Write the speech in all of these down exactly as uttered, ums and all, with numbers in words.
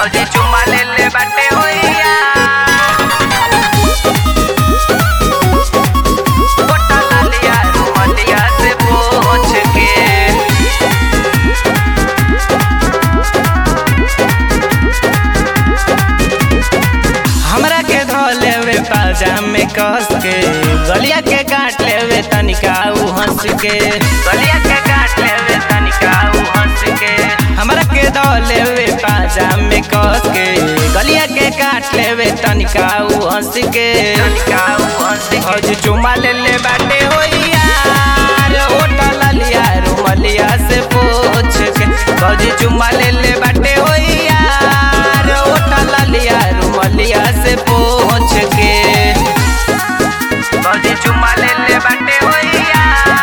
भौजी चुम्मा ले ले बाटे होइया गोटा लालिया रुमलिया से पोंछ के हमरा के धो लेवे पाजामे कस के गलिया के काट लेवे तनिका उ हंस के गलिया के काट लेवे तनिका उ हंस के हमरा के धो लेवे पाजामे कस के गलिया के काट लेवे तनिका उ हंस के तनिका उ हंस के भौजी चुम्मा ले ले बाटे होइया ओटा लालिया रुमलिया से पोंछ के भौजी चुम्मा ले ले बाटे होइया ओटा लालिया रुमलिया से पोंछ के भौजी चुम्मा ले ले बाटे होइया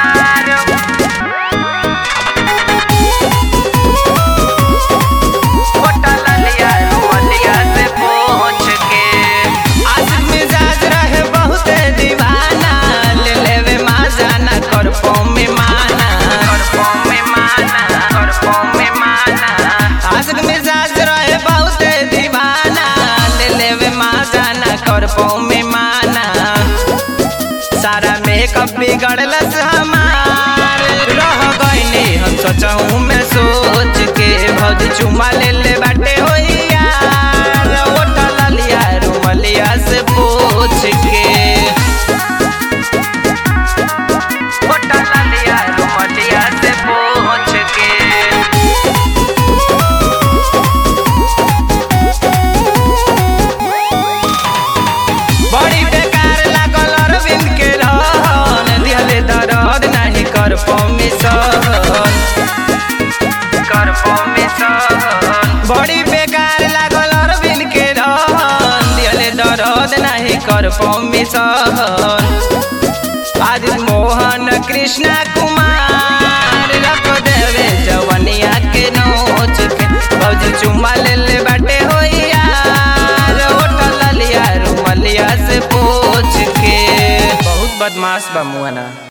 ओटा लालिया रुमलिया से पोंछ के आशिक मिजाज रहे बहुत दीवाना ले लेवे माजाना कर पौ में माना कर पौ में माना कर पौ में माना आशिक मिजाज रहे बहुत दीवाना ले लेवे माजाना कर पौ में माना सारा मेकअप बिगड़लस हमार रह गइनी हम सोचहूँ मैं सोच के भौजी चुम्मा ले ले बाटे होइया ओटा लालिया रुमलिया से पोंछ के ओटा लालिया रुमलिया से पोंछ के बड़ी बेकार लागल अरविंद के रहन दिहले दर्द नहीं कर परमिशन कर परमिशन बड़ी बेकार लागल अरविंद के रहन दिहले दर्द नहीं कर परमिशन आज मोहन कृष्णा कुमार रख देवे जवनिया के नोच के भौजी चुम्मा ले ले बाटे होइया ओटा लालिया रुमलिया से पोंछ के बहुत बदमाश बा मुआना।